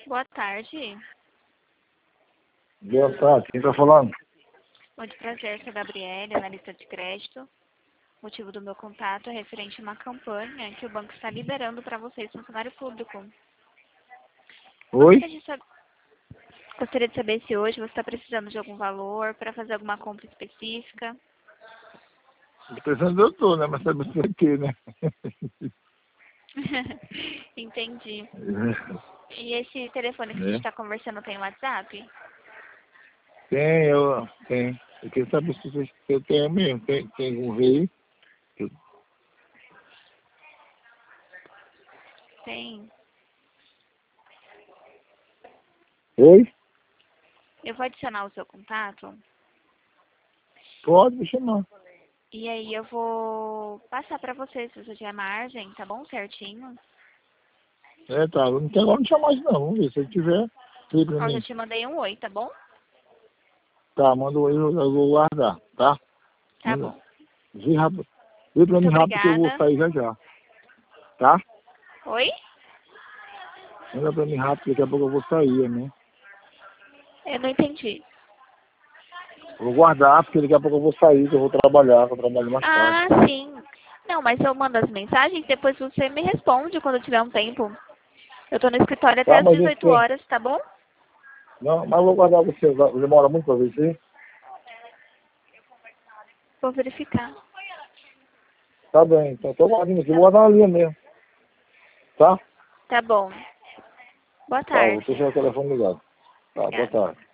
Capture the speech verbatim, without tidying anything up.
Boa tarde. Boa tarde, quem tá falando? Muito prazer, sou a Gabriela, analista de crédito. O motivo do meu contato é referente a uma campanha que o banco está liberando para vocês, funcionário público. Oi? Gostaria de, sab... Gostaria de saber se hoje você está precisando de algum valor para fazer alguma compra específica. Precisando eu tô, né? Mas sabe o que, né? Entendi. E esse telefone que a É. gente está conversando tem WhatsApp? Tem, eu tem. Eu queria saber se você se eu tenho mesmo. Tem, tem um rei. Tem. Oi? Eu vou adicionar o seu contato Pode me chamar. e aí eu vou passar para você se você tiver margem, tá bom? Certinho. É, tá. Eu não quero agora não chamar mais não. Vamos ver. Se ele tiver, liga pra Ó, já mim. te mandei um oi, tá bom? Tá, manda aí, eu, eu vou guardar, tá? Tá Manda. bom. Vê rápido. Vê pra Muito mim rápido que eu vou obrigada. sair já já. Tá? Oi? Manda pra mim rápido, daqui a pouco eu vou sair, né? Eu não entendi. Vou guardar, porque daqui a pouco eu vou sair, que eu vou trabalhar, que eu trabalho mais tarde. Ah, sim. Não, mas eu mando as mensagens, depois você me responde quando tiver um tempo. Eu tô no escritório até Tá, às mas eu dezoito sei. horas, tá bom? Não, mas eu vou guardar você. Demora muito pra vencer? Vou verificar. Tá bem, então tô guardando aqui. Vou guardar na linha mesmo. Tá? Tá bom. Boa Tá, vou tarde. deixar o telefone ligado. Tá, boa Obrigada. tarde.